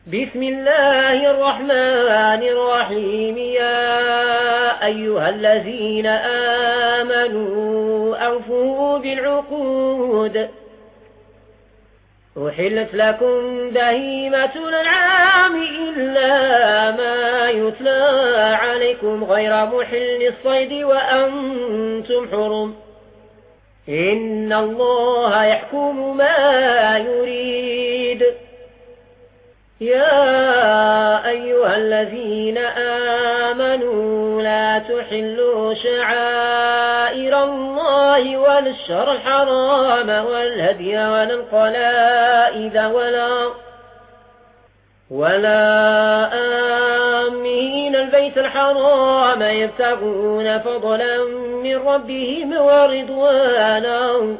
بسم الله الرحمن الرحيم. يا أيها الذين آمنوا أوفوا بالعقود. أحلت لكم بهيمة الأنعام إلا ما يتلى عليكم غير محل الصيد وأنتم حرم. إن الله يحكم ما يريد. يا أيها الذين آمنوا لا تحلوا شعائر الله ولا الشهر الحرام والهدي ولا القلائد ولا آمين البيت الحرام يبتغون فضلا من ربهم ورضوانا.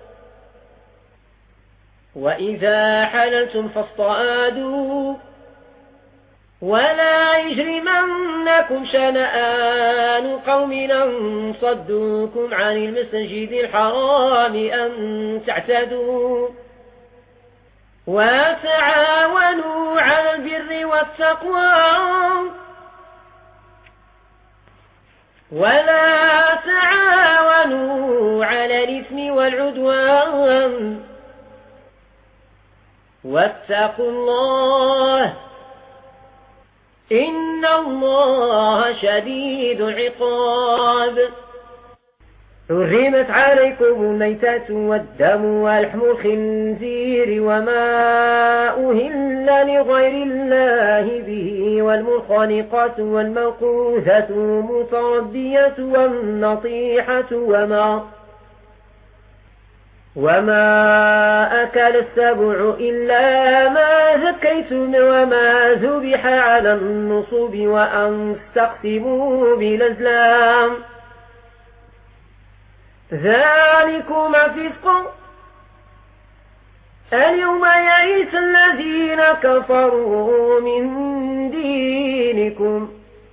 وإذا حللتم فاصطادوا ولا يجرمنكم شنآن قوم أن صدوكم عن المسجد الحرام أن تعتدوا. وتعاونوا على البر والتقوى ولا تعاونوا على الإثم والعدوان. واتقوا الله إن الله شديد العقاب. حرمت عليكم الميتة والدم ولحم الخنزير وما أهل لغير الله به والمنخنقة والموقوذة والمتردية والنطيحة وما أكل السبع إلا ما ذكيتم وما ذبح على النصب وأن تقسموا بالأزلام ذلكم فسق. اليوم يئس الذين كفروا من دينكم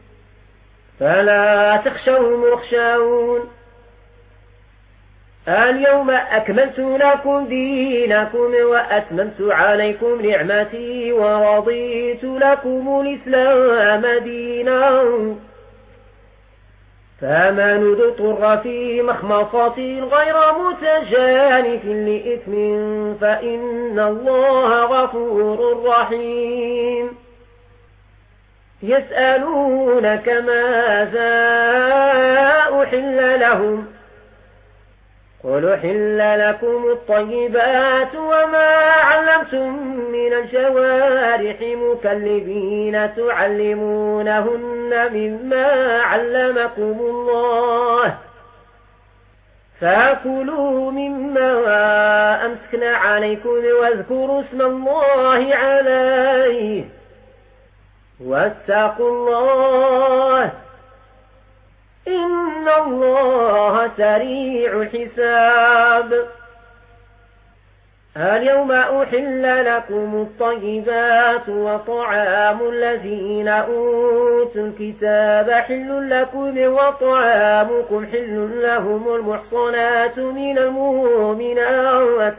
فلا تخشوهم واخشون. اليوم أكملت لكم دينكم وأتممت عليكم نعمتي ورضيت لكم الإسلام دينا. فمن اضطر في مخمصة غير متجانف لإثم فإن الله غفور رحيم. يسألونك ماذا أحل لهم قل أحل لكم الطيبات وما علمتم من الجوارح مكلبين تعلمونهن مما علمكم الله فكلوا مما أمسكن عليكم واذكروا اسم الله عليه واتقوا الله إن الله سريع الحساب. اليوم أحل لكم الطيبات وطعام الذين أوتوا الكتاب حل لكم وطعامكم حل لهم المحصنات من المؤمنات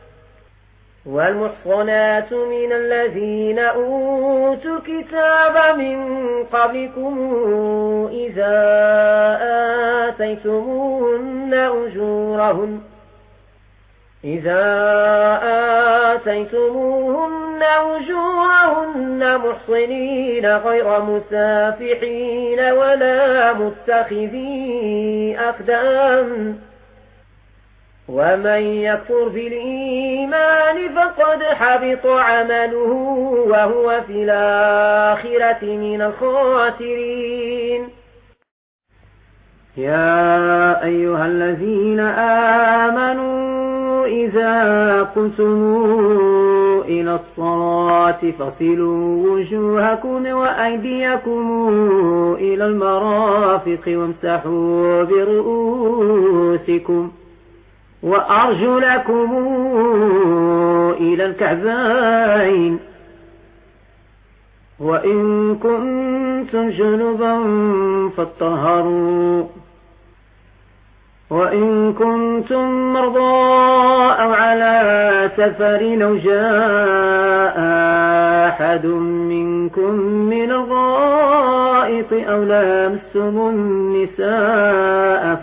والمحصنات من الذين أوتوا الكتاب من قبلكم إذا آتيتموهن أجورهن محصنين غير مسافحين ولا متخذي أخدان. ومن يكفر بالإيمان فقد حبط عمله وهو في الآخرة من الخاسرين. يا أيها الذين آمنوا إذا قمتم إلى الصلاة فاغسلوا وجوهكم وأيديكم إلى المرافق وامسحوا برؤوسكم وأرجلكم إلى الكعبين وإن كنتم جنبا فاطهروا وإن كنتم مرضى أو على سفر أو جاء أحد منكم من الغائط أو لامستم النساء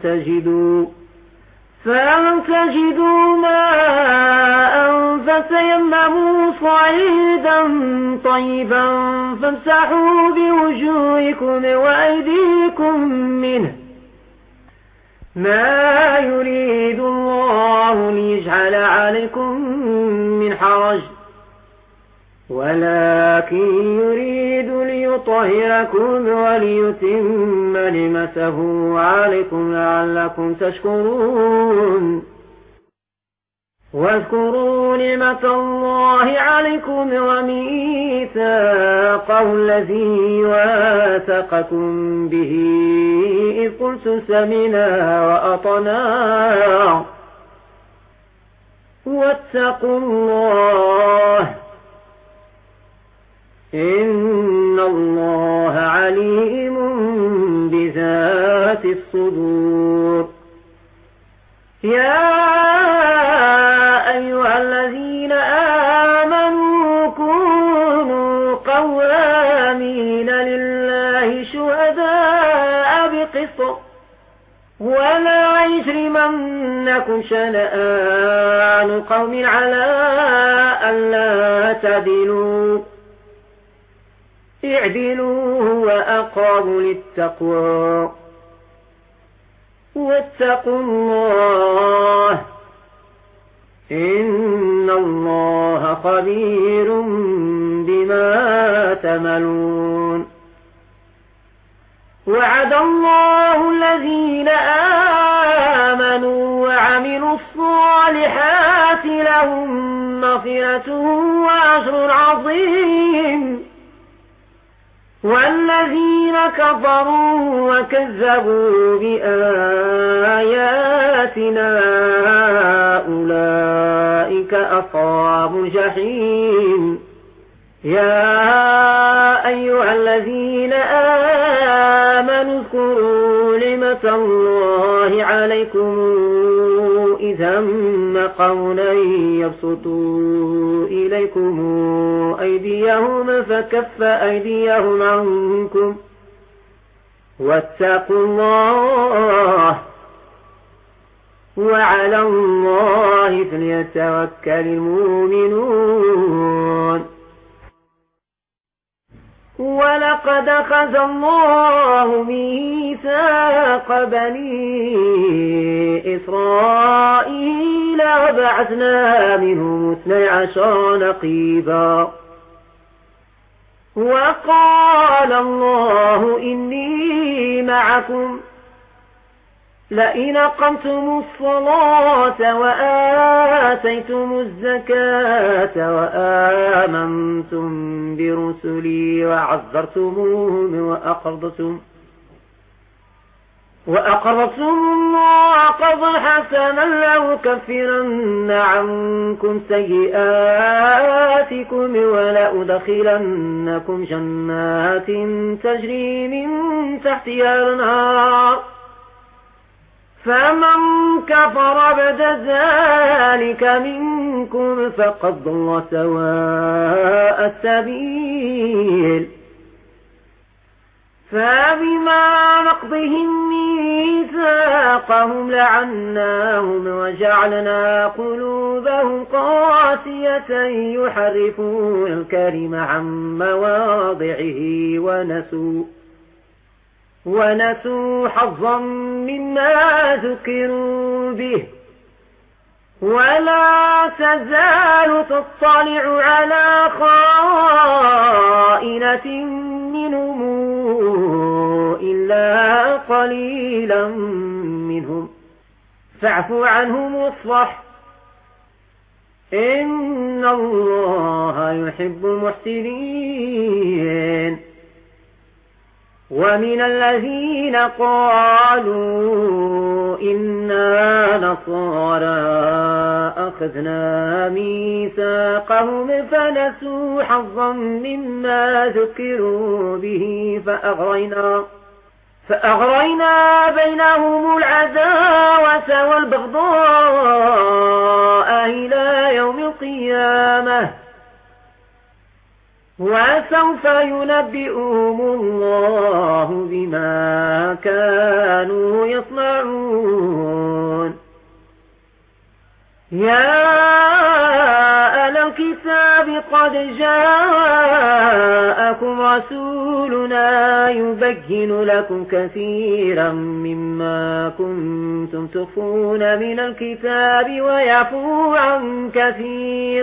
فلم تجدوا ماء فتيمموا صعيدا طيبا فامسحوا بوجوهكم وأيديكم منه ما يريد الله ليجعل عليكم من حرج ولكن يريد ليطهركم وليتم نعمته عليكم لعلكم تشكرون واذكروا نعمة الله عليكم وميثاقه الذي واثقكم به إذ قلتم سمعنا وأطعنا واتقوا الله إن الله عليم بذات الصدور يا أيها الذين آمنوا كونوا قوامين لله شهداء بقسط ولا يجرمنكم شنآن قوم على ألا تعدلوا اعدلوا هو أقرب للتقوى واتقوا الله إن الله خبير بما تعملون وعد الله الذين آمنوا وعملوا الصالحات لهم مغفرة وأجر عظيم والذين كفروا وكذبوا بآياتنا أولئك أصحاب الجحيم يا أيها الذين آمنوا اذكروا نعمة الله عليكم إذ هم قوم يبسطوا إليكم أيديهم فكف أيديهم عنكم واتقوا الله وعلى الله فليتوكل المؤمنون ولقد أخذ الله ميثاق بني إسرائيل وبعثنا منهم 12 نقيبا وقال الله إني معكم لئن أقمتم الصلاة وآتيتم الزكاة وآمنتم برسلي وعذرتموهم وأقرضتم الله قرضا حسنا لأكفرن عنكم سيئاتكم ولأدخلنكم جنات تجري من تحتها الأنهار فمن كفر بعد ذلك منكم فقد ضل سواء السبيل فبما نقضهم ميثاقهم لعناهم وجعلنا قلوبهم قاسية يحرفون الكلم عن مواضعه ونسوا حظا مما ذكروا به ولا تزال تطلع على خائنة منهم إلا قليلا منهم فاعف عنهم واصفح إن الله يحب المحسنين ومن الذين قالوا إنا نصارى أخذنا ميثاقهم فنسوا حظا مما ذكروا به فأغرينا بينهم العداوة والبغضاء إلى يوم القيامة وسوف ينبئهم الله بما كانوا يصنعون. يا أهل الكتاب قد جاءكم رسولنا يبين لكم كثيرا مما كنتم تخفون من الكتاب ويعفو عن كثير.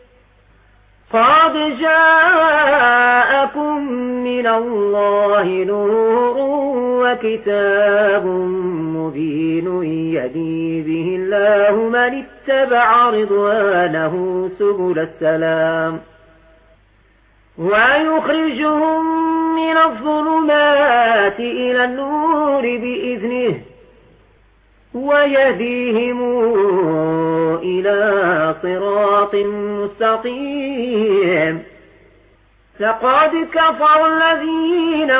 قد جاءكم من الله نور وكتاب مبين يهدي به الله من اتبع رضوانه سبل السلام ويخرجهم من الظلمات إلى النور بإذنه ويهديهم إلى صراط مستقيم. لقد كفر الذين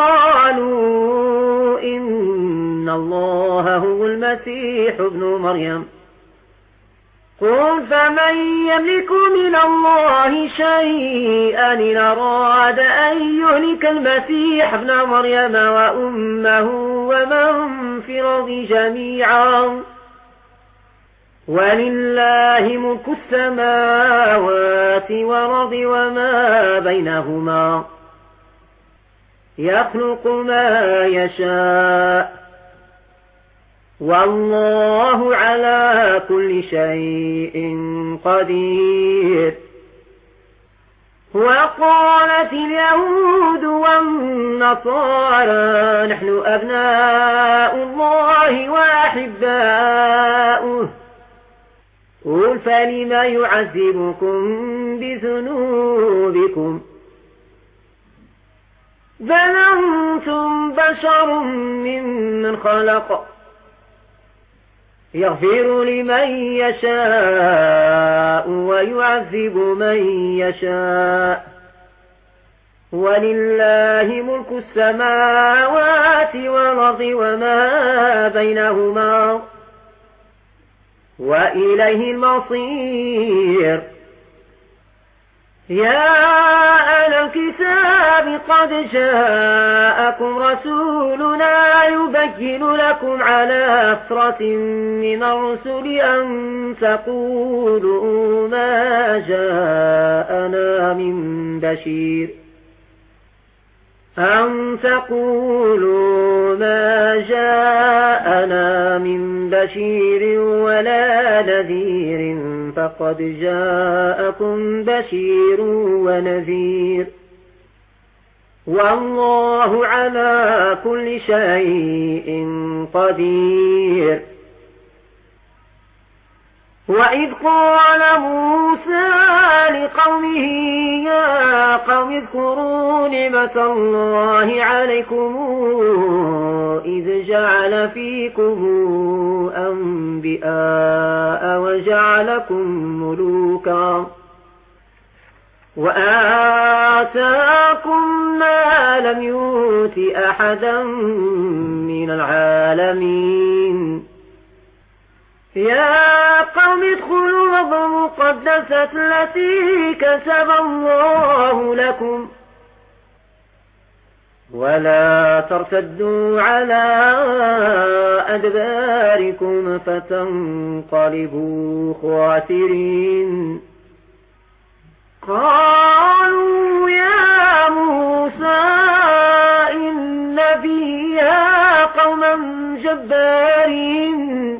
قالوا إن الله هو المسيح ابن مريم قل فمن يملك من الله شيئا إن أراد أن يهلك المسيح ابن مريم وأمه ومن في الأرض جميعا ولله ملك السماوات والأرض وما بينهما يخلق ما يشاء والله على كل شيء قدير. وقالت اليهود والنصارى نحن أبناء الله وأحباؤه قل فلم يعذبكم بذنوبكم بل أنتم بشر ممن خلق يغفر لمن يشاء ويعذب من يشاء ولله ملك السماوات والأرض وما بينهما وإليه المصير. يا أهل الكتاب قد جاءكم رسولنا يبين لكم على فترة من الرسل أن تقولوا ما جاءنا من بشير ولا نذير فقد جاءكم بشير ونذير والله على كل شيء قدير. وإذ قال موسى لقومه يا قوم اذكروا نعمة الله عليكم إذ جعل فيكم أنبياء وجعلكم ملوكا وآتاكم ما لم يؤت أحدا من العالمين. يا قوم ادخلوا الأرض المقدسة التي كتب الله لكم ولا ترتدوا على أدباركم فتنقلبوا خاسرين. قالوا يا موسى إن فيها قوما جبارين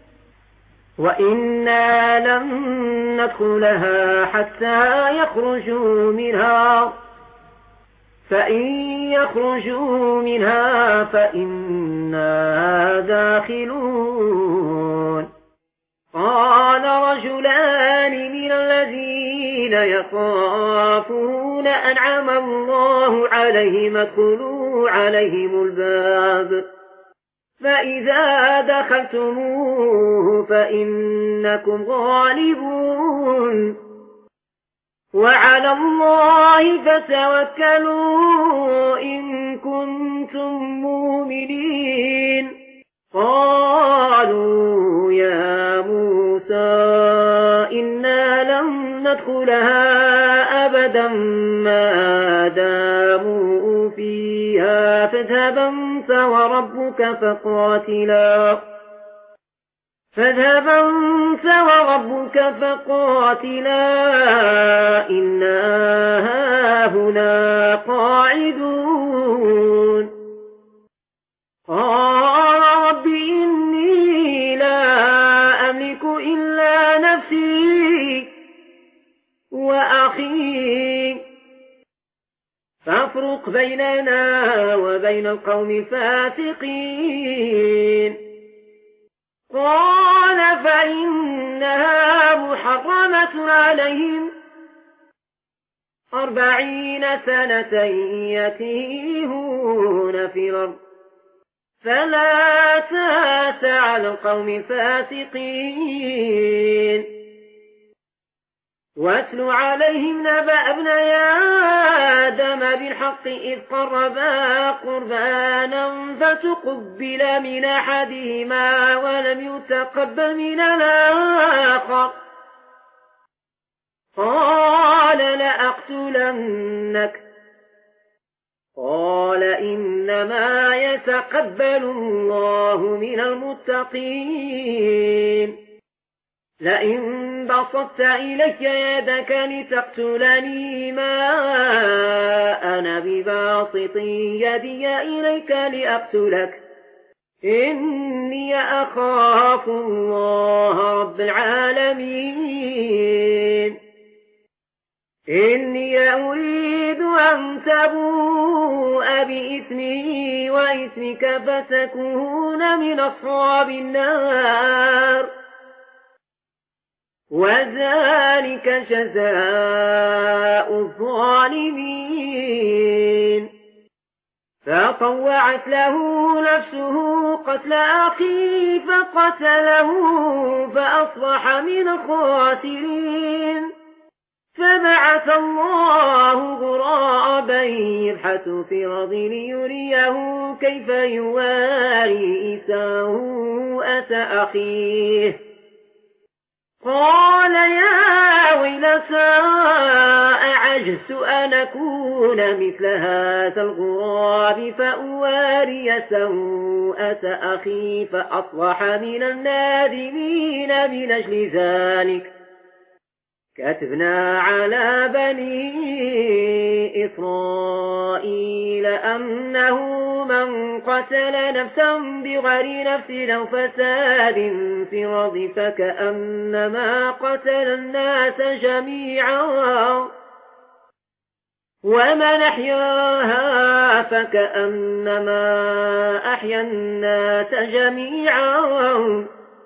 وإنا لن ندخلها حتى يخرجوا منها فإن يخرجوا منها فإنا داخلون. قال رجلان من الذين يخافون أنعم الله عليهم ادخلوا عليهم الباب فإذا دخلتموه فإنكم غالبون وعلى الله فتوكلوا إن كنتم مؤمنين قالوا يا موسى إنا لن ندخلها أبدا ما داموا فيها فاذهب أنت وربك فقاتلا إنا هاهنا قاعدون قال رب إني لا أملك إلا نفسي وأخي فافرق بيننا وبين القوم الفاسقين قال فإنها محرمة عليهم 40 سنة يتيهون في الأرض فلا تأس على القوم الفاسقين واتل عليهم نبأ ابني آدم بالحق إذ قربا قربانا فتقبل من أحدهما ولم يتقبل من الآخر قال لأقتلنك قال إنما يتقبل الله من المتقين لئن بسطت إليك يدك لتقتلني ما أنا بباسط يدي إليك لأقتلك إني أخاف الله رب العالمين إني أريد أن تبوء بإثمي وإثمك فتكون من أصحاب النار وذلك جزاء الظالمين فطوعت له نفسه قتل أخيه فقتله فأصبح من الخاسرين فبعث الله غرابا يبحث في الأرض ليريه كيف يواري سوءة أخيه قال يا ويلتى أعجزت أن أكون مثل هذا الغراب فأواري سوءة أخي فأصبح من النادمين من أجل ذلك كتبنا على بني إسرائيل أنه من قتل نفسا بغير نفس أو فساد في الأرض فكأنما قتل الناس جميعا ومن أحياها فكأنما أحيا الناس جميعا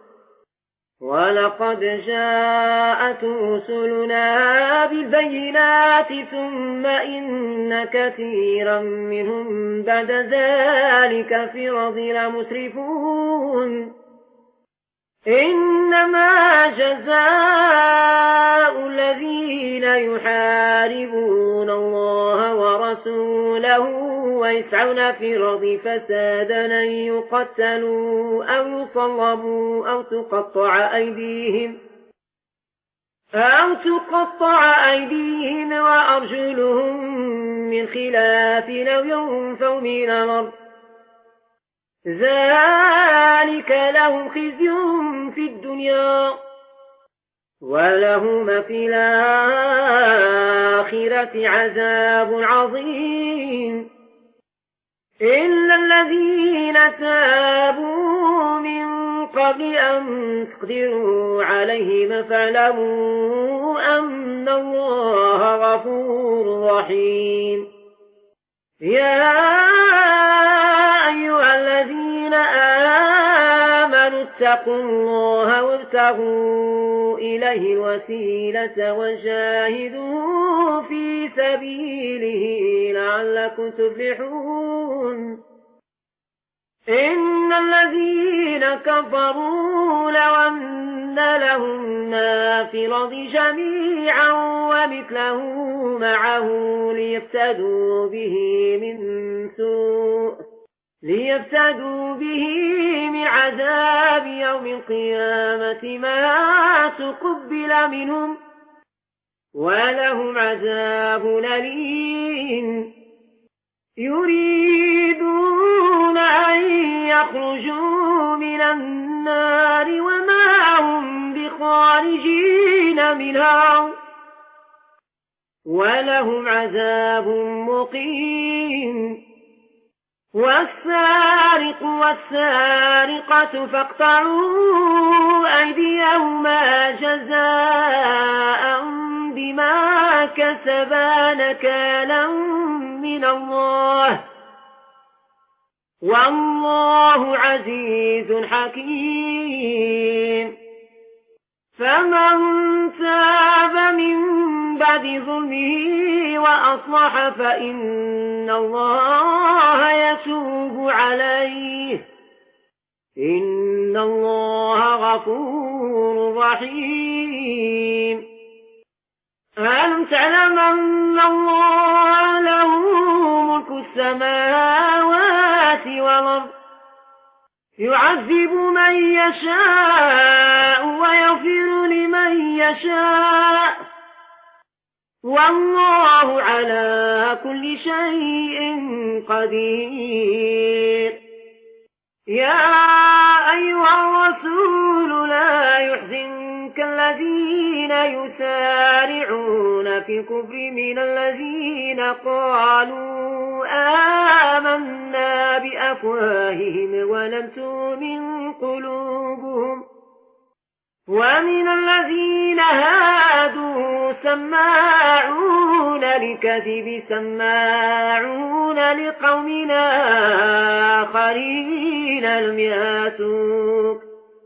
ولقد جاءت رسلنا بالبينات ثم إن كثيرا منهم بعد ذلك في الأرض لمسرفون إنما جزاء الذين يحاربون الله ورسوله ويسعون في الأرض فسادا أن يقتلوا أو يصلبوا أو تقطع أيديهم وأرجلهم من خلاف أو ينفوا من الأرض ذلك لهم خزي في الدنيا ولهم في الآخرة عذاب عظيم إلا الذين تابوا من قبل أن تقدروا عليهم فاعلموا أن الله غفور رحيم يا أيها الذين آمنوا اتقوا الله وابتغوا إليه الوسيلة وجاهدوا في سبيله لعلكم تفلحون إن الذين كفروا لو أن لهم ما في الأرض جميعا ومثله معه ليفتدوا به من عذاب يوم القيامة ما تقبل منهم ولهم عذاب أليم يريدون أن يخرجوا من النار وما هم بخارجين منها ولهم عذاب مقيم والسارق والسارقة فاقطعوا أيديهما جزاء بما كسبا نكالا من الله والله عزيز حكيم فمن تاب من بعد ظلمه وأصلح فإن الله يتوب عليه إن الله غفور رحيم ألم تعلم أن الله له ملك السماوات والأرض يعذب من يشاء ويغفر لمن يشاء والله على كل شيء قدير يا أيها الرسول لا يحزنك الذين يسارعون في الكفر من الذين قالوا آمنا بأفواههم ولم تؤمن قلوبهم ومن الذين هادوا سماعون للكذب سماعون لقوم آخرين لم يأتوك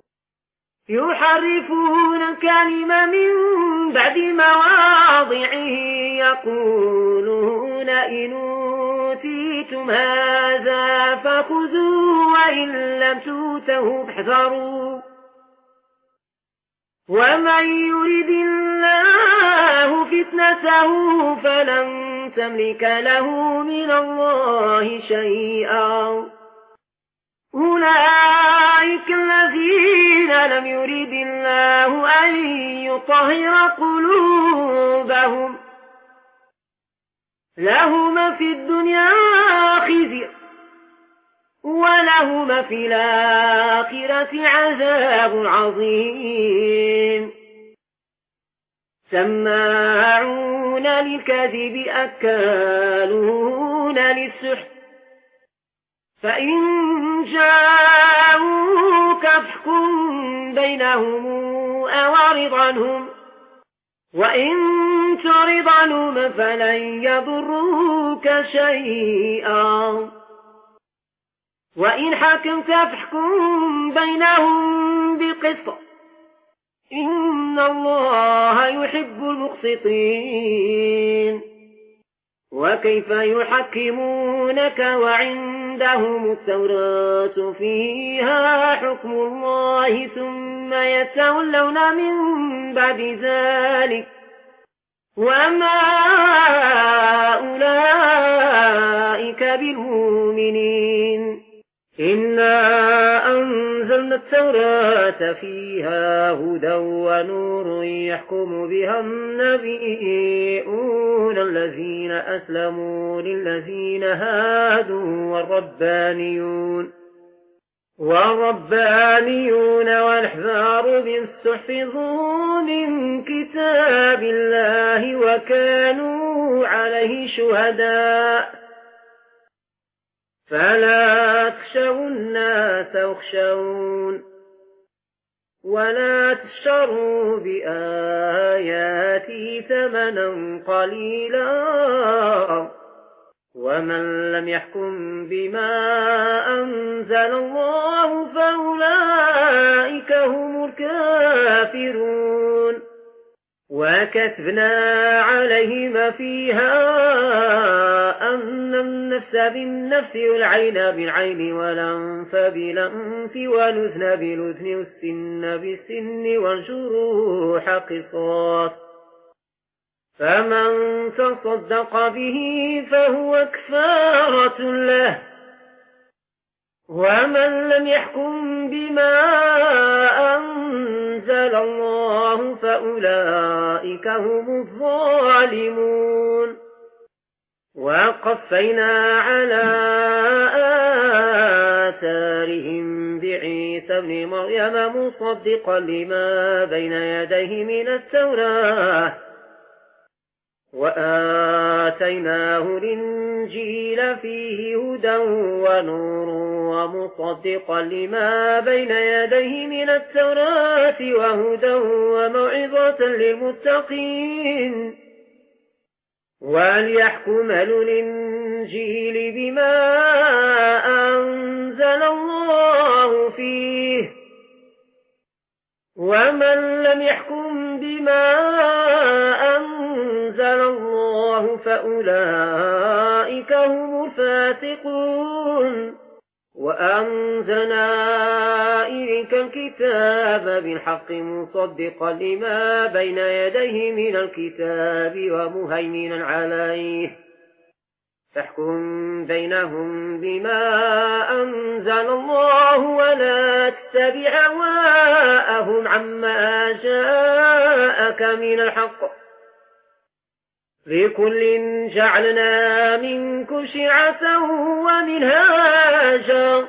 يحرفون الكلم من بعد مواضعه يقولون إن أوتيتم هذا فخذوه وإن لم تؤتوه فاحذروا ومن يرد الله فتنته فلن تملك له من الله شيئا أولئك الذين لم يرد الله أن يطهر قلوبهم لهم في الدنيا خزي ولهم في الآخرة عذاب عظيم سماعون للكذب أكالون للسحت فإن جاءوك فاحكم بينهم أو أعرض عنهم وإن تعرض عنهم فلن يضروك شيئا وإن حكمت فاحكم بينهم بالقسط إن الله يحب المقسطين وكيف يحكمونك وعندهم التوراة فيها حكم الله ثم يتولون من بعد ذلك وما أولئك بالمؤمنين إنا أنزلنا التوراة فيها هدى ونور يحكم بها النبيون الذين أسلموا للذين هادوا والربانيون والأحبار بالصحفظوا من كتاب الله وكانوا عليه شهداء فلا تخشوا الناس واخشون ولا تشتروا بآياتي ثمنا قليلا ومن لم يحكم بما أنزل الله فأولئك هم الكافرون وكتبنا عليهم فيها أن النفس بالنفس والعين بالعين والأنف بالأنف والأذن بالأذن والسن بالسن والجروح قصاص، فمن تصدق به فهو كفارة له. ومن لم يحكم بما أنزل الله فأولئك هم الظالمون. وقفينا على آثارهم بعيسى ابن مريم مصدقا لما بين يديه من التوراة، وآتيناه الإنجيل فيه هدى ونور ومصدقا لما بين يديه من التوراة وهدى وموعظة للمتقين. وليحكم أهل الإنجيل بما أنزل الله فيه، ومن لم يحكم بما أنزل الله فأولئك هم الفاسقون. وأنزلنا إليك الكتاب بالحق مصدقا لما بين يديه من الكتاب ومهيمنا عليه، فاحكم بينهم بما أنزل الله ولا تتبع أهواءهم عما جاءك من الحق، لكل جعلنا منكم شرعة ومنهاجا،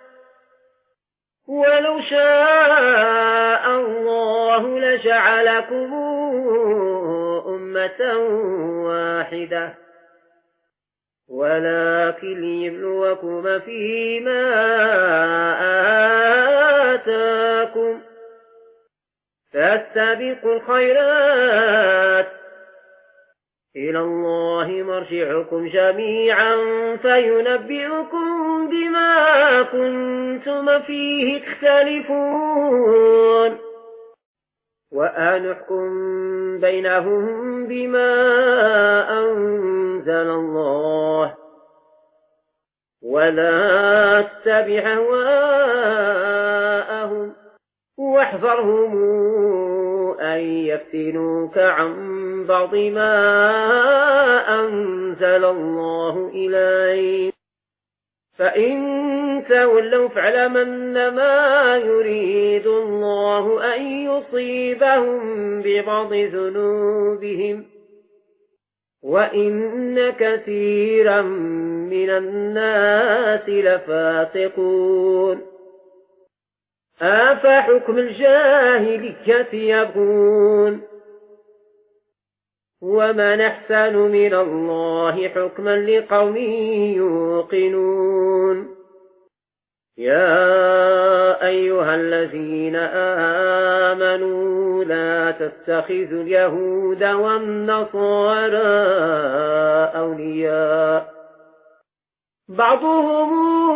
ولو شاء الله لجعلكم أمة واحدة، ولكن ليبلوكم فيما آتاكم، فاستبقوا الخيرات، إلى الله مرجعكم جميعا فينبئكم بما كنتم فيه تختلفون. وأنحكم بينهم بما أنزل الله، ولا تتبع أهواءهم، واحذرهم أن يفتنوك عن بعض ما أنزل الله إليك، فإن تولوا فاعلم أنما يريد الله أن يصيبهم ببعض ذنوبهم، وإن كثيرا من الناس لفاسقون. أفحكم الجاهلية يبغون، ومن أحسن من الله حكما لقوم يوقنون. يا أيها الذين آمنوا لا تتخذوا اليهود والنصارى أولياء، بعضهم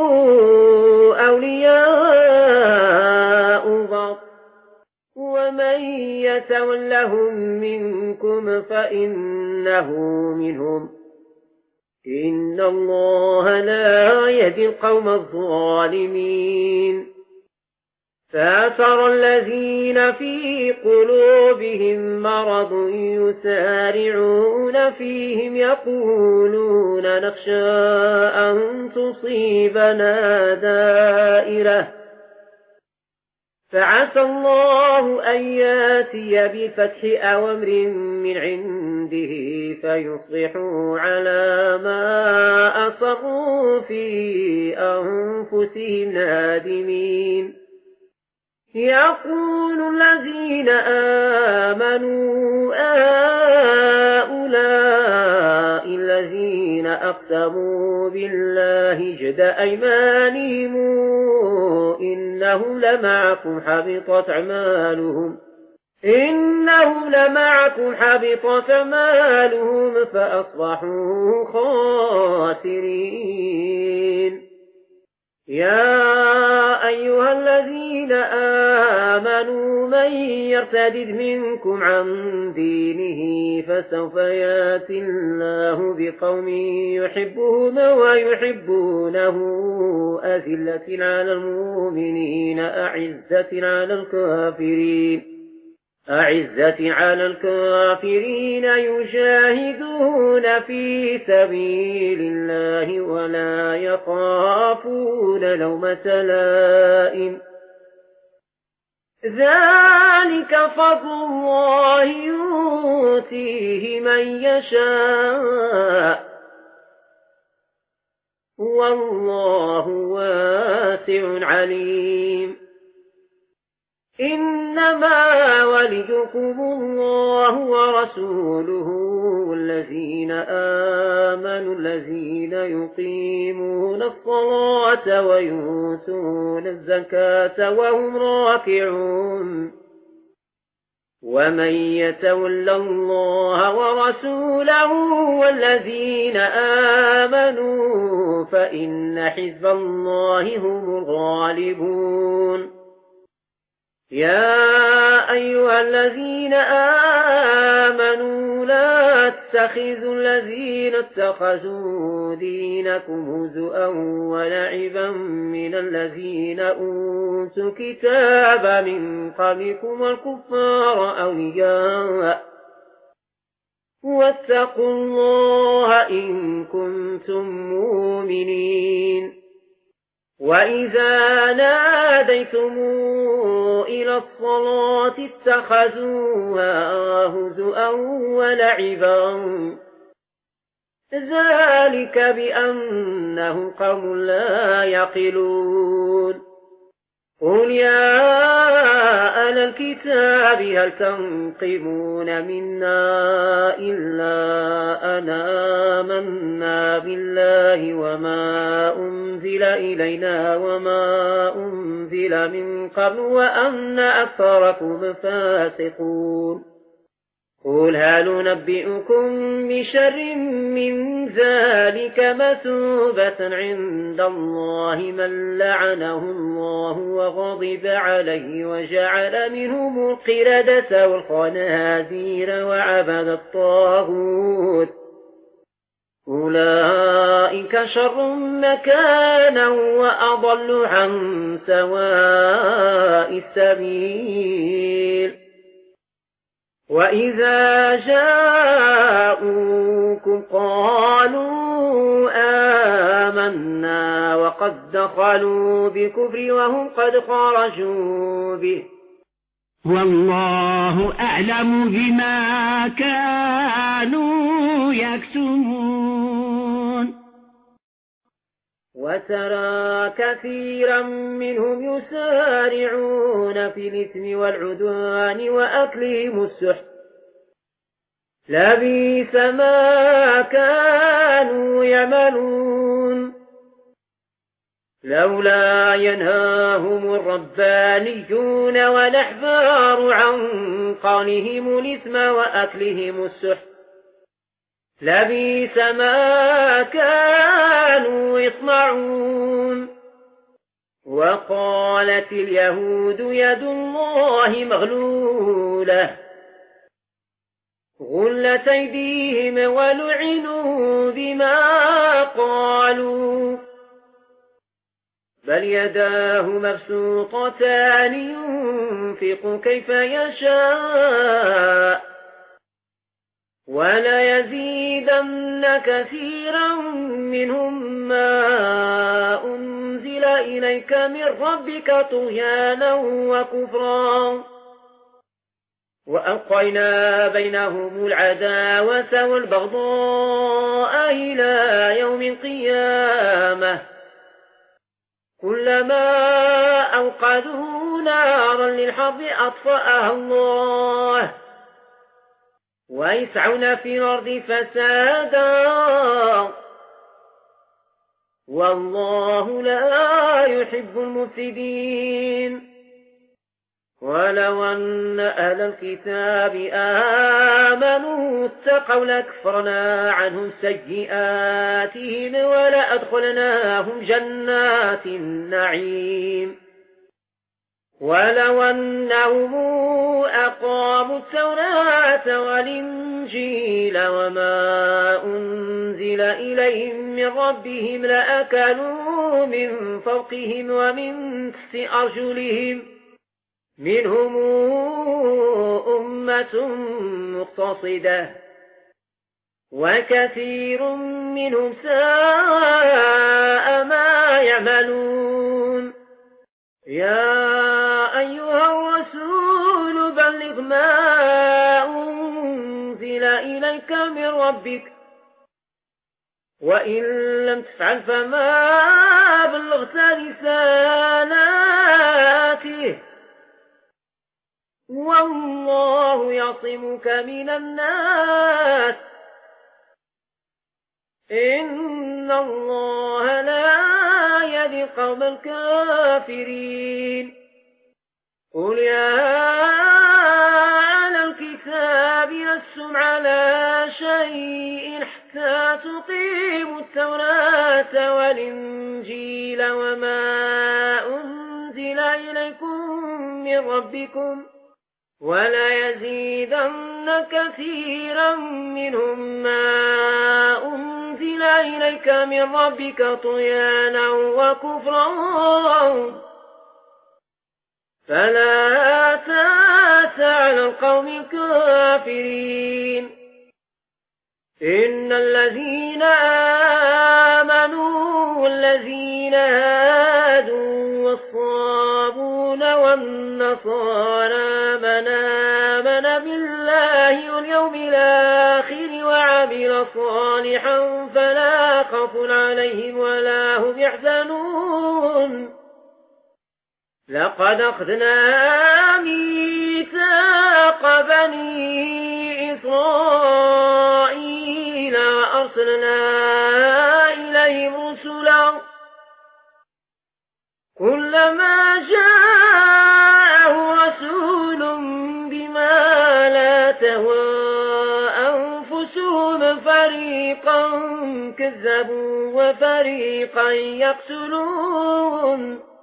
أولياء بعض، ومن يتولهم منكم فإنه منهم، إن الله لا يهدي القوم الظالمين. فترى الذين في قلوبهم مرض يسارعون فيهم يقولون نخشى أن تصيبنا دائرة، فعسى الله أن ياتي بفتح أو أمر من عنده فيصبحوا على ما أصروا في أنفسهم نادمين. يقول الذين آمنوا هؤلاء الذين أقسموا بالله جهد أيمانهم إنهم لمعكم حبطت أعمالهم فأصبحوا خاسرين. يا أيها الذين آمنوا من يرتد منكم عن دينه فسوف يأتي الله بقوم يحبهم ويحبونه أذلة على المؤمنين أعزة على الكافرين يجاهدون في سبيل الله ولا يخافون لومة لائم ذلك فضل الله يؤتيه من يشاء والله واسع عليم إنما وليكم الله ورسوله والذين آمنوا الذين يقيمون الصلاة ويؤتون الزكاة وهم راكعون ومن يتول الله ورسوله والذين آمنوا فإن حزب الله هم الغالبون يا أيها الذين آمنوا لا تتخذوا الذين اتخذوا دينكم هزؤا ولعبا من الذين أوتوا الكتاب من قبلكم والكفار أولياء واتقوا الله إن كنتم مؤمنين وإذا ناديتم إلى الصلاة اتخذوها هزؤا ولعبا ذلك بأنهم قوم لا يعقلون قل يا أهل الكتاب هل تنقمون منا إلا أن آمنا بالله وما أنزل إلينا وما أنزل من قبل وأن أكثركم فاسقون قل هل ننبئكم بشر من ذلك مثوبة عند الله من لعنه الله وغضب عليه وجعل منهم القردة والخنازير وعبد الطاغوت أولئك شر مكانا وأضل عن سواء السبيل وإذا جاءوكم قالوا آمنا وقد دخلوا بكفر وهم قد خرجوا به والله أعلم بما كانوا يكتمون وترى كثيرا منهم يسارعون في الإثم والعدوان وأكلهم السحت لبئس ما كانوا يعملون لولا ينهاهم الربانيون والأحبار عن قولهم الإثم وأكلهم السحت لبئس ما كانوا يصنعون وقالت اليهود يد الله مغلولة غلت أيديهم ولعنوا بما قالوا بل يداه مبسوطتان ينفق كيف يشاء ولا يزيدن كثيرا منهم ما أنزل إليك من ربك طغيانا وكفرا وألقينا بينهم العداوة والبغضاء إلى يوم القيامة كلما أوقدوا نارا للحرب أطفأها الله ويسعون في الأرض فسادا والله لا يحب المفسدين ولو أن أهل الكتاب آمنوا اتقوا لكفرنا عنهم سيئاتهم ولأدخلناهم جنات النعيم ولو أنهم أقاموا التوراة والإنجيل وما أنزل إليهم من ربهم لأكلوا من فوقهم ومن تحت أرجلهم منهم أمة مقتصدة وكثير منهم ساء ما يعملون يا أيها الرسول بلغ ما أنزل إليك من ربك وإن لم تفعل فما بلغت رسالاته والله يعصمك من الناس إن الله لا يهدي القوم الكافرين قل يا أهل الكتاب لستم على شيء حتى تقيموا التوراة والإنجيل وما أنزل إليكم من ربكم ولا يزيدن كثيرا منهم ما أنزل إليك من ربك طغيانا وكفرا فلا تأس على القوم الكافرين إن الذين آمنوا والذين هادوا والصابون والنصارى من آمن بالله واليوم الآخر وعمل صالحا فلا خوف عليهم ولا هم يحزنون لقد أخذنا ميثاق بني إسرائيل وأرسلنا إليهم رسلا كلما جاءه رسول بما لا تهوى أنفسهم فريقا كذبوا وفريقا يقتلون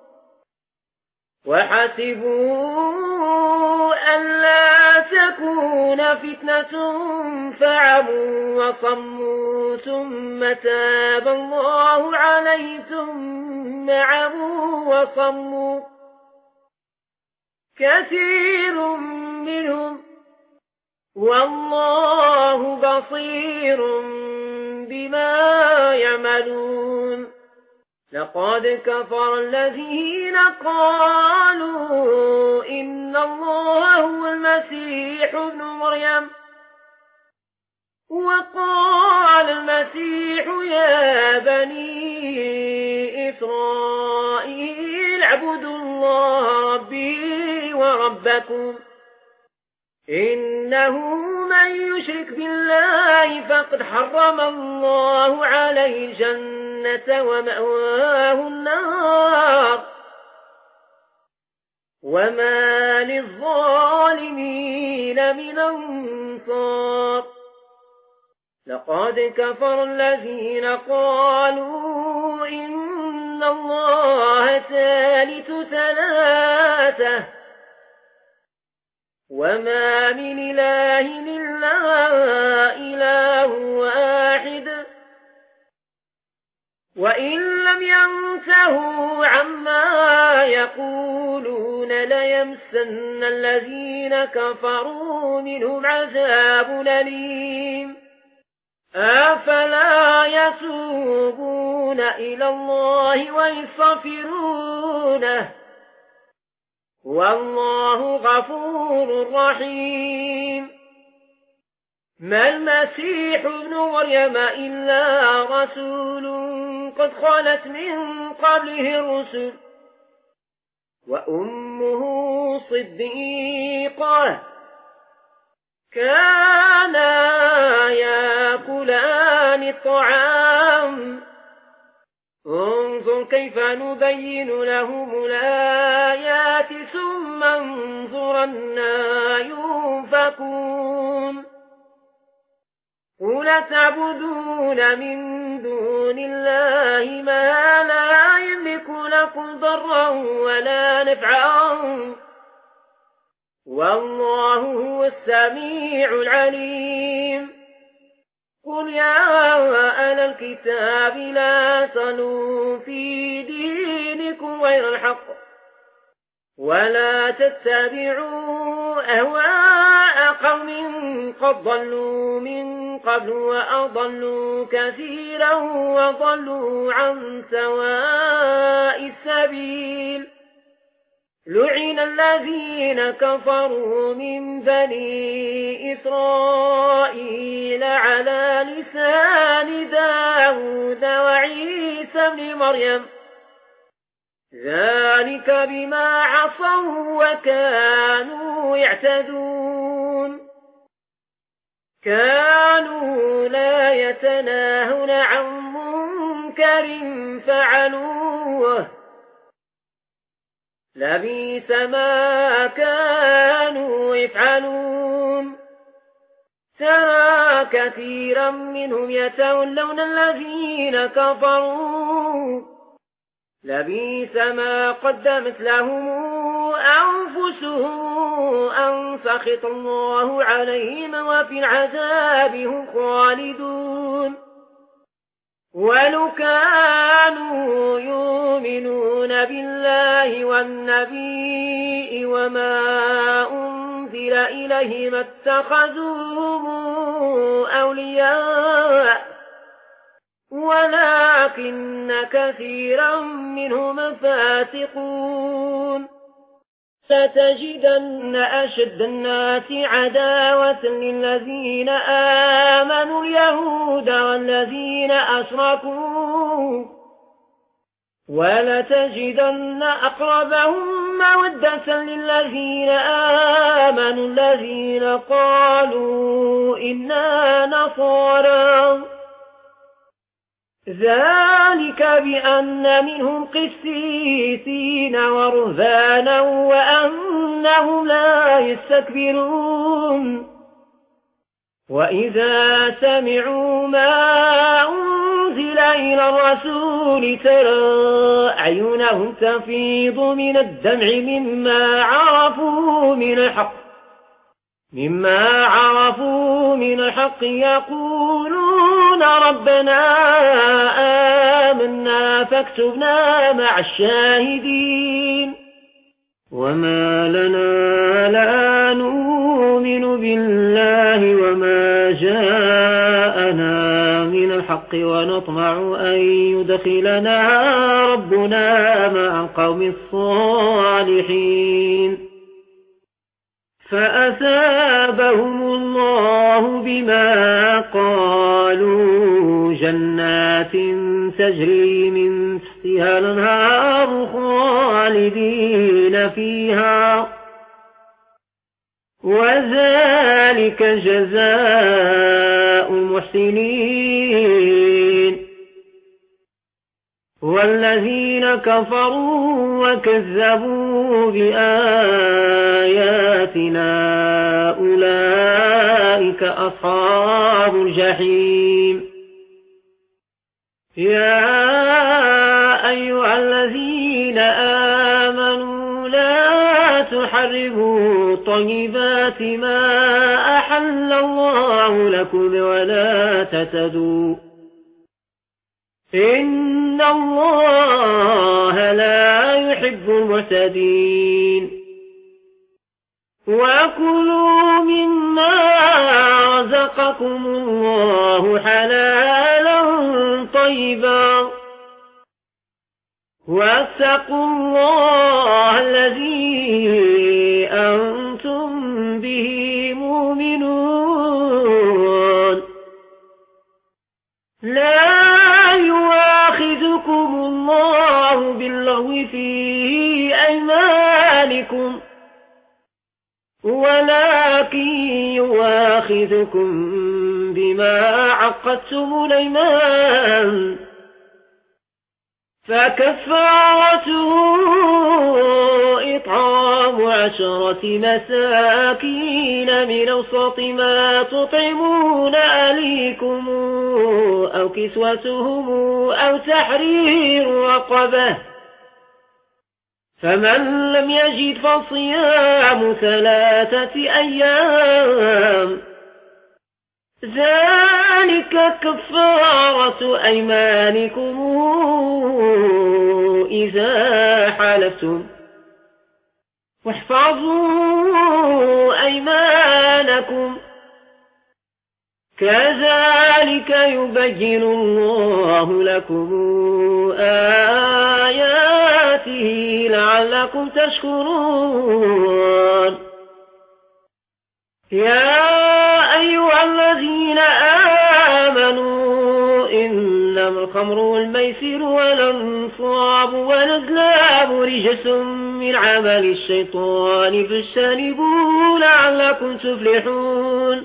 وحسبوا ألا تكون فتنة فعموا وصموا ثم تاب الله عليهم ثم عموا وصموا كثير منهم والله بصير بما يعملون لقد كفر الذين قالوا إن الله هو المسيح ابن مريم وقال المسيح يا بني إسرائيل اعبدوا الله ربي وربكم إنه من يشرك بالله فقد حرم الله عليه الجنة ومأواه النار وما للظالمين من أنصار لقد كفر الذين قالوا إن الله ثالث ثلاثة وما من إله إلا إله واحد وإن لم ينتهوا عما يقولون ليمسن الذين كفروا منهم عذاب أليم أفلا يتوبون إلى الله ويستغفرونه والله غفور رحيم ما المسيح ابن مريم إلا رسول قد خلت من قبله الرسل وأمه صديقة كانا يأكلان الطعام انظر كيف نبين لهم الآيات ثم انظر أنى يؤفكون قل تعبدون من دون الله ما لا يملك لكم ضرا ولا نفعا والله هو السميع العليم قل يا أهل الكتاب لا تغلوا في دينكم غير الحق ولا تتبعوا أهواء قوم قد ضلوا من قبل وأضلوا كثيرا وضلوا عن سواء السبيل لعن الذين كفروا من بني إسرائيل على لسان داود وعيسى بن مريم ذلك بما عصوا وكانوا يعتدون كانوا لا يتناهون عن منكر فعلوه لبئس ما كانوا يفعلون ترى كثيرا منهم يتولون الذين كفروا لبئس ما قدمت لهم أنفسهم أن سخط الله عليهم وفي العذاب هم خالدون ولو كانوا يؤمنون بالله والنبي وما أنزل إليهم اتخذوهم أولياء ولكن كثيرا منهم فاسقون ستجدن أشد الناس عداوة للذين آمنوا اليهود والذين أشركوا ولتجدن أقربهم مودة للذين آمنوا الذين قالوا إنا نصارى ذلك بأن منهم قسيسين ورهبانا وأنهم لا يستكبرون وإذا سمعوا ما أنزل إلى الرسول ترى أعينهم تفيض من الدمع مما عرفوا من الحق يقولون ربنا آمنا فاكتبنا مع الشاهدين وما لنا لا نؤمن بالله وما جاءنا من الحق ونطمع أن يدخلنا ربنا مع القوم الصالحين فأثابهم الله بما قالوا جنات تجري من تحتها الأنهار خالدين فيها وذلك جزاء المحسنين والذين كفروا وكذبوا بآياتنا أولئك أصحاب الجحيم يا أيها الذين آمنوا لا تحرموا طيبات ما أحل الله لكم ولا تعتدوا إن الله لا يحب المعتدين وكلوا مما رزقكم الله حلالا طيبا واتقوا الله الذي أنتم به مؤمنون لا يؤاخذكم الله باللغو في أيمانكم ولكن يؤاخذكم بما عقدتم الأيمان فكفارته إطعام 10 مساكين من أوسط ما تطعمون أهليكم أو كسوتهم أو تحرير رقبة، فمن لم يجد فصيام 3 أيام، ذلك كفارة أيمانكم إذا حلفتم، واحفظوا أيمانكم، كذلك يبين الله لكم آياته لعلكم تشكرون. يا أيها الذين آمنوا إنما الخمر والميسر والأنصاب والأزلام رجس من عمل الشيطان فاجتنبوه لعلكم تفلحون.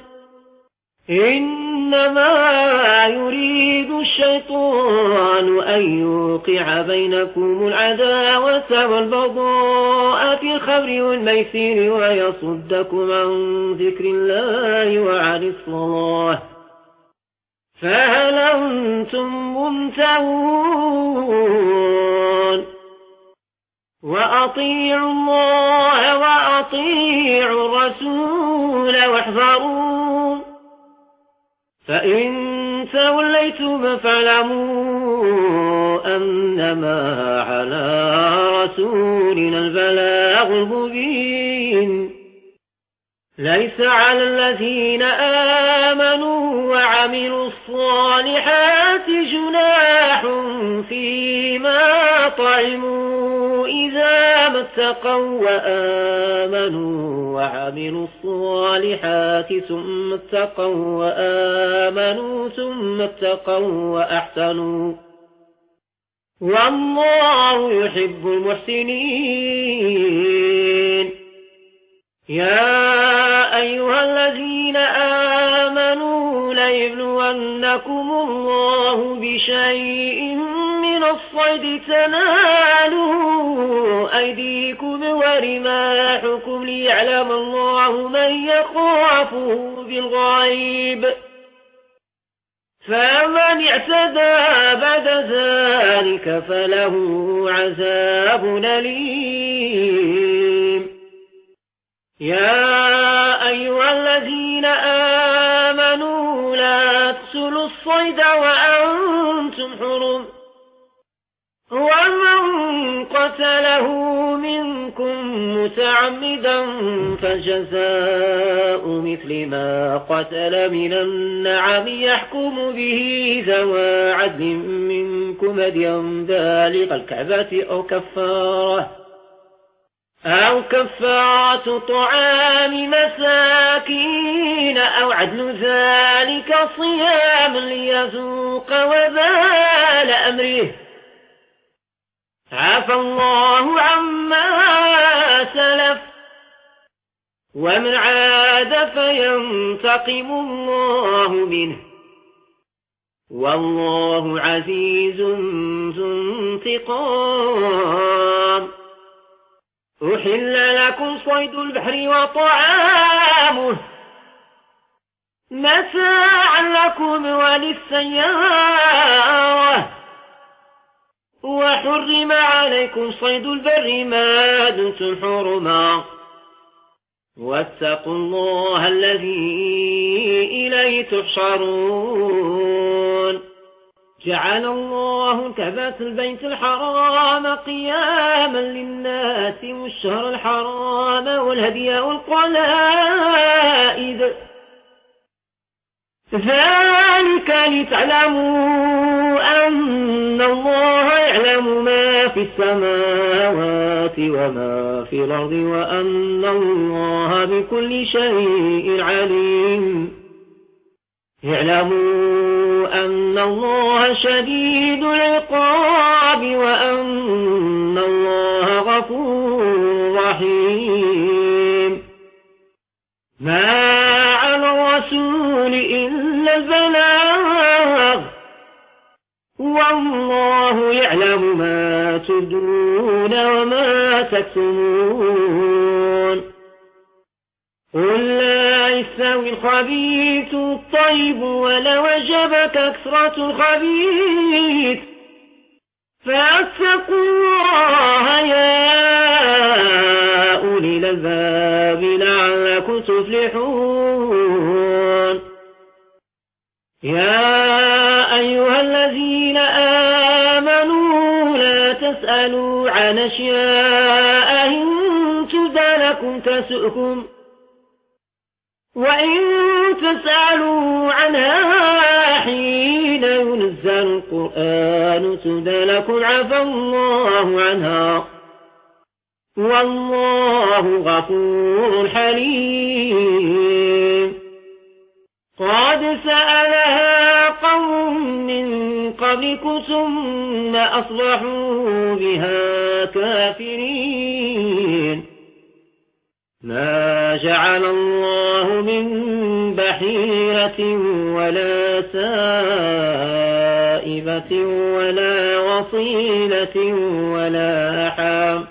إنما يريد الشيطان أن يوقع بينكم العداوة والبغضاء في الخمر والميسر ويصدكم عن ذكر الله وعن الصلاة، فهل أنتم منتهون؟ وأطيعوا الله وأطيعوا الرسول واحذروا، فإن توليتم فاعلموا أنما على رسولنا البلاغ المبين. ليس على الذين آمنوا وعملوا الصالحات جناح فيما طعموا إذا ما اتقوا وآمنوا وعملوا الصالحات ثم اتقوا وآمنوا ثم اتقوا وأحسنوا، والله يحب المحسنين. يا أيها الذين آمنوا ليبلونكم الله بشيء من الصيد تناله أيديكم ورماحكم ليعلم الله من يخافه بالغيب، فمن اعتدى بعد ذلك فله عذاب أليم. يا أيها الذين آمنوا لا تقتلوا الصيد وأنتم حرم، ومن قتله منكم متعمدا فجزاء مثل ما قتل من النعم يحكم به ذوى عدل منكم هديا بالغ الكعبة أو كفارة طعام مساكين أو عدل ذلك صيام ليذوق وبال أمره، عفى الله عما سلف، ومن عاد فينتقم الله منه، والله عزيز ذو انتقام. أحل لكم صيد البحر وطعامه متاعا لكم وللسيارة، وحرم عليكم صيد البر ما دمتم حرما، واتقوا الله الذي إليه تحشرون. جعل الله الكعبة البيت الحرام قياما للناس والشهر الحرام والهدي والقلائد، ذلك لتعلموا أن الله يعلم ما في السماوات وما في الأرض وأن الله بكل شيء عليم. اعلموا أن الله شديد العقاب وأن الله غفور رحيم. ما على الرسول إلا البلاغ، والله والله يعلم ما تبدون وما تكتمون قل لا يستوي الخبيث الطيب ولو أعجبك كثرة الخبيث فاتقوا الله يا أولي الألباب لعلكم تفلحون يا أيها الذين آمنوا لا تسألوا عن أشياء إن تبد لكم تسؤكم وإن تسألوا عنها حين ينزل القرآن تبد لكم عفى الله عنها والله غفور حليم قد سألها قوم من قبلكم ثم أصبحوا بها كافرين ما جعل الله من بحيرة ولا سائبة ولا وصيلة ولا حام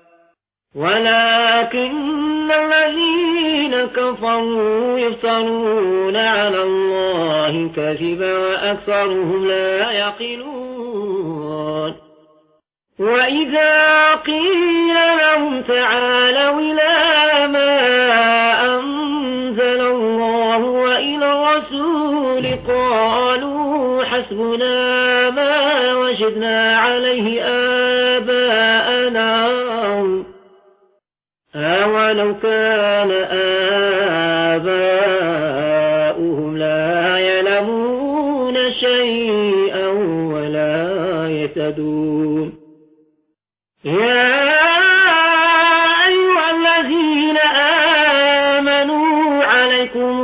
ولكن الذين كفروا يفترون على الله كذبا وأكثرهم لا يعقلون وإذا قيل لهم تعالوا إلى ما أنزل الله وإلى الرسول قالوا حسبنا ما وجدنا عليه آباءنا أولو كان آباؤهم لا يعلمون شيئا ولا يهتدون يا أيها الذين آمنوا عليكم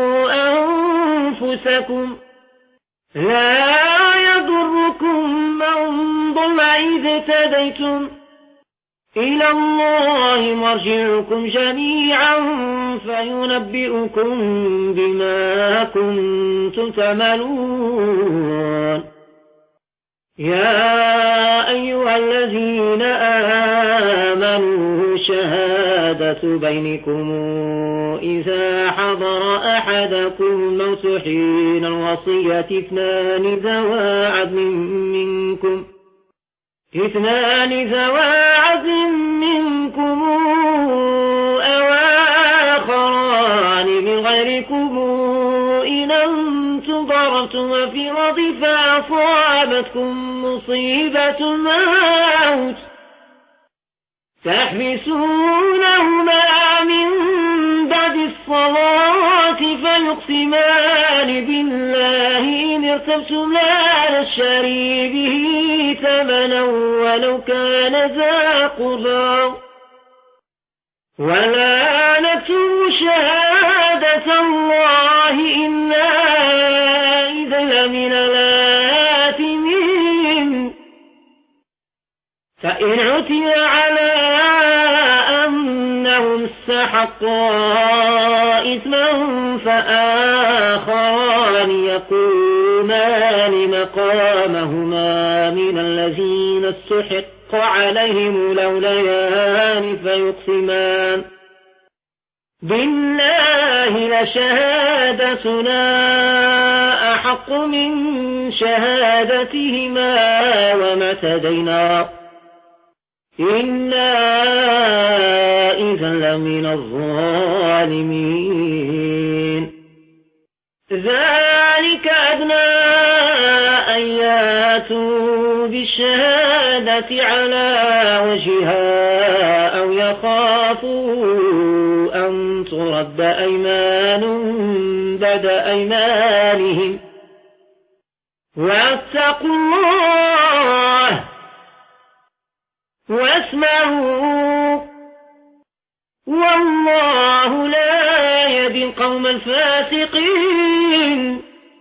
أنفسكم لا يضركم من ضل إذا اهتديتم إلى الله مرجعكم جميعا فينبئكم بما كنتم تعملون يا أيها الذين آمنوا شهادة بينكم إذا حضر أحدكم الموت حين الوصية اثنان ذوى عدل منكم أو آخران من غيركم إن أنتم ضربتم في الأرض فأصابتكم مصيبة الموت تحبسونهما من بعد الصلاة فيقسمان بالله إن ارتبتم لا نشتري به ثمنا ولو كان ذا قربى ولا نكتم شهادة الله إنا إذا لمن الآثمين فإن عثر على أنهم استحقا إثما فآخران يقومان مقامهما من الذين استحق عليهم الأوليان فيقسمان بالله لشهادتنا أحق من شهادتهما وما اهتدينا إنا إذا لمن الظالمين ذلك أدنى أن ياتوا بالشهادة على وجهها أو يخافوا أن ترد أيمان بعد أيمانهم واتقوا الله واسمعوا والله لا يهدي القوم الفاسقين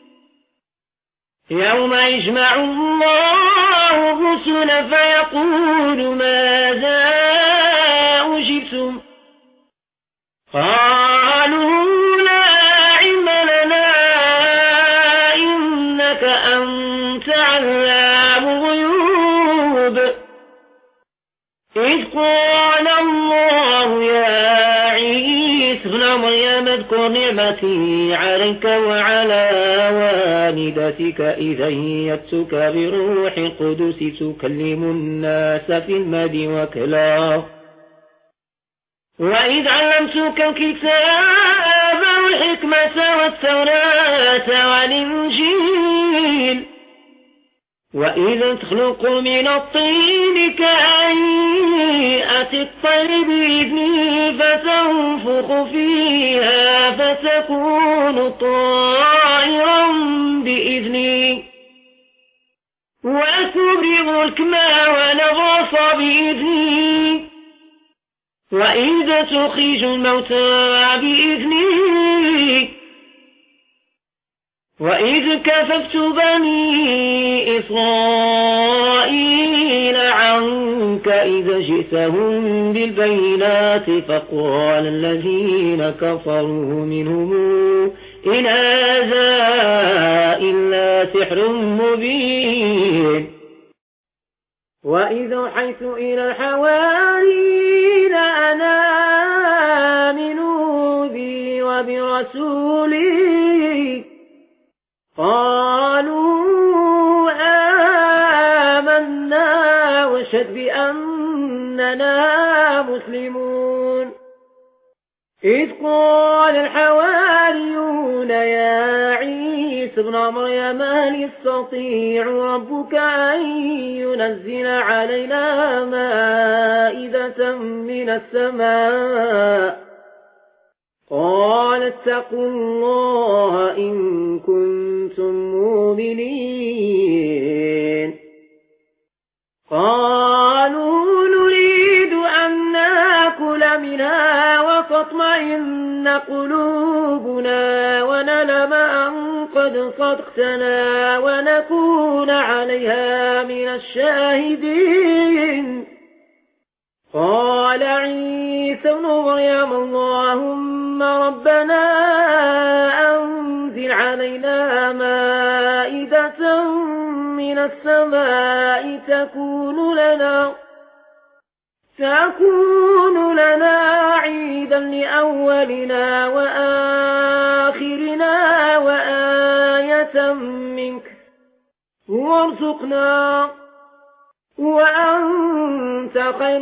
يوم يجمع الله الرسل فيقول ماذا أجبتم قالوا لا علم لنا إنك أنت علام الغيوب إذ قال الله يا عيسى ابن مريم اذكر نعمتي عليك وعلى والدتك إذ أيدتك بروح القدس تكلم الناس في المهد وكهلا وإذ علمتك الكتاب والحكمة والتوراة والإنجيل وإذا تخلق من الطين كهيئة الطير بإذني فتنفخ فيها فتكون طائرا بإذني وتبرئ الكمى والغص بإذني وإذا تخرج الموتى بإذني وإذ كففت بني إسرائيل عنك إذا جئتهم بالبينات فقال الذين كفروا منهم إن هذا إلا سحر مبين وإذ أوحيت إلى الحواريين أن آمنوا بي وبرسولي قالوا آمنا واشهد بأننا مسلمون إذ قال الحواريون يا عيسى ابن مريم هل يستطيع ربك أن ينزل علينا مائدة من السماء قال اتقوا الله إن كنتم مؤمنين قالوا نريد أن نأكل منها وتطمئن قلوبنا ونعلم أن قد صدقتنا ونكون عليها من الشاهدين قال عيسى ابن مريم اللهم ربنا أنزل علينا مائدة من السماء تكون لنا عيدا لأولنا وآخرنا وآية منك وارزقنا وأنت خير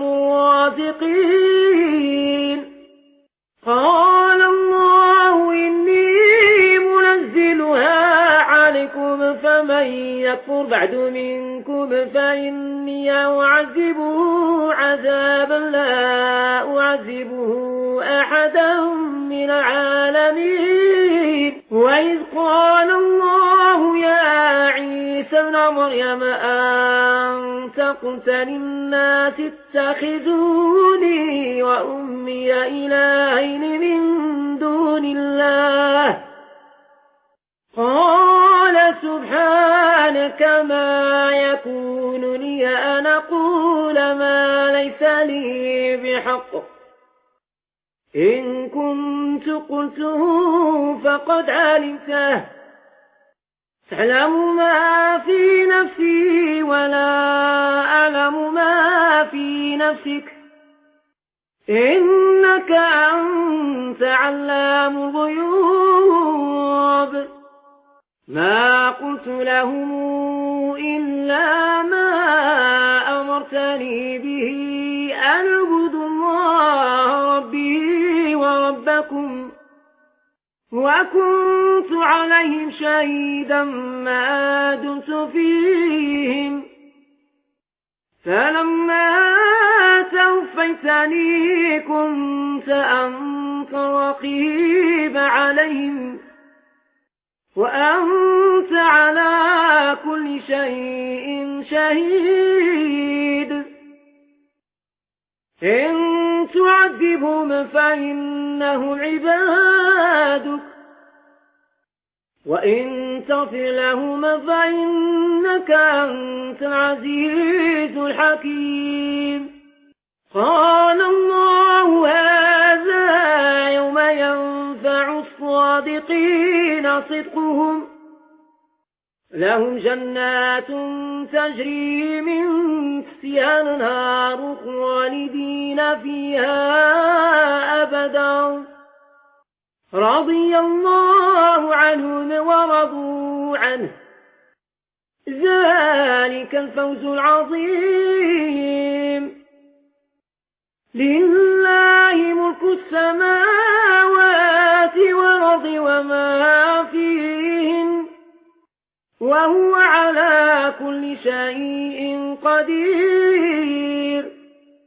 الرازقين قال الله إني منزلها عليكم فمن يكفر بعد منكم فإني أعذبه عذابا لا أعذبه أحدا من العالمين وإذ قال الله يا عيسى ابن مريم أنت قلت للناس اتخذوني وأمي إلهين من دون الله قال سبحانك ما يكون لي أن أقول ما ليس لي بحق إن كنت قلته فقد علمته تعلم ما في نفسي ولا أعلم ما في نفسك إنك أنت علام الغيوب ما قلت لهم إلا ما أمرتني به أن اعبدوا الله ربي وربكم وكنت عليهم شهيدا ما دمت فيهم فلما توفيتني كنت أنت رقيب عليهم وأنت على كل شيء شهيد إن تعذبهم فإنهم عبادك وإن تغفر لهم فإنك أنت العزيز الحكيم قال الله هذا يوم ينفع الصادقين صدقهم لهم جنات تجري من تحتها الأنهار خالدين فيها أبدا رضي الله عنهم ورضوا عنه ذلك الفوز العظيم لله ملك السماوات والأرض وما فيهن وهو على كل شيء قدير